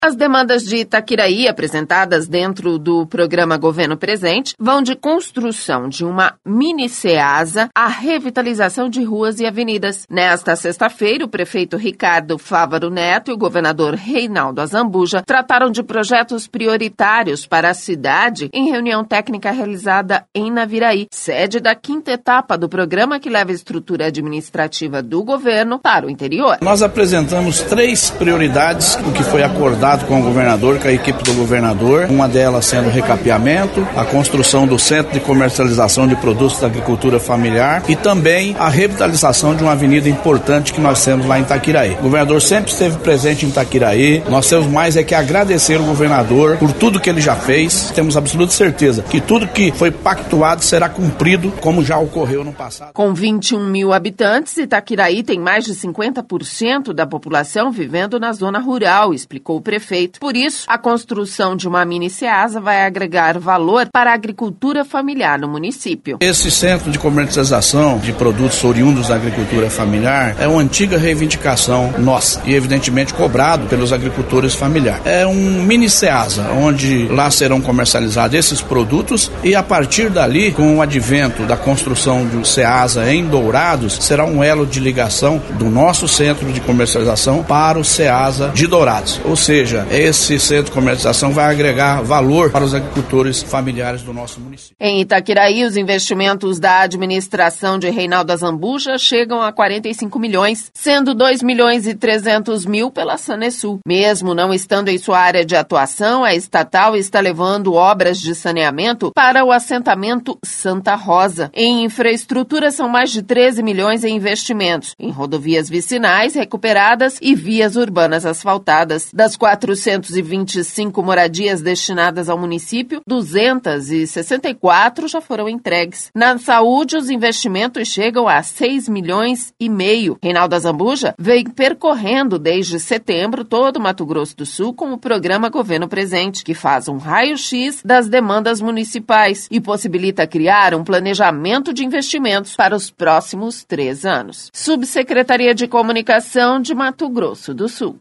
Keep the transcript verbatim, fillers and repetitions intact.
As demandas de Itaquiraí, apresentadas dentro do programa Governo Presente, vão de construção de uma mini Ceasa à revitalização de ruas e avenidas. Nesta sexta-feira, o prefeito Ricardo Fávaro Neto e o governador Reinaldo Azambuja trataram de projetos prioritários para a cidade em reunião técnica realizada em Naviraí, sede da quinta etapa do programa que leva a estrutura administrativa do governo para o interior. Nós apresentamos três prioridades, o que foi acordado com o governador, com a equipe do governador, uma delas sendo o recapeamento, a construção do Centro de Comercialização de Produtos da Agricultura Familiar e também a revitalização de uma avenida importante que nós temos lá em Itaquiraí. O governador sempre esteve presente em Itaquiraí, nós temos mais é que agradecer o governador por tudo que ele já fez, temos absoluta certeza que tudo que foi pactuado será cumprido, como já ocorreu no passado. Com vinte e um mil habitantes, Itaquiraí tem mais de cinquenta por cento da população vivendo na zona rural, explicou o prefeito. Por isso, a construção de uma mini Ceasa vai agregar valor para a agricultura familiar no município. Esse centro de comercialização de produtos oriundos da agricultura familiar é uma antiga reivindicação nossa e evidentemente cobrado pelos agricultores familiares. É um mini Ceasa, onde lá serão comercializados esses produtos e a partir dali, com o advento da construção de Ceasa em Dourados, será um elo de ligação do nosso centro de comercialização para o Ceasa de Dourados. Ou seja, esse centro de comercialização vai agregar valor para os agricultores familiares do nosso município. Em Itaquiraí, os investimentos da administração de Reinaldo Azambuja chegam a quarenta e cinco milhões, sendo dois milhões e trezentos mil pela Sanesul. Mesmo não estando em sua área de atuação, a estatal está levando obras de saneamento para o assentamento Santa Rosa. Em infraestrutura, são mais de treze milhões em investimentos, em rodovias vicinais recuperadas e vias urbanas asfaltadas. Das quatrocentas e vinte e cinco moradias destinadas ao município, duzentas e sessenta e quatro já foram entregues. Na saúde, os investimentos chegam a seis milhões e meio. Reinaldo Azambuja vem percorrendo desde setembro todo o Mato Grosso do Sul com o programa Governo Presente, que faz um raio-x das demandas municipais e possibilita criar um planejamento de investimentos para os próximos três anos. Subsecretaria de Comunicação de Mato Grosso do Sul.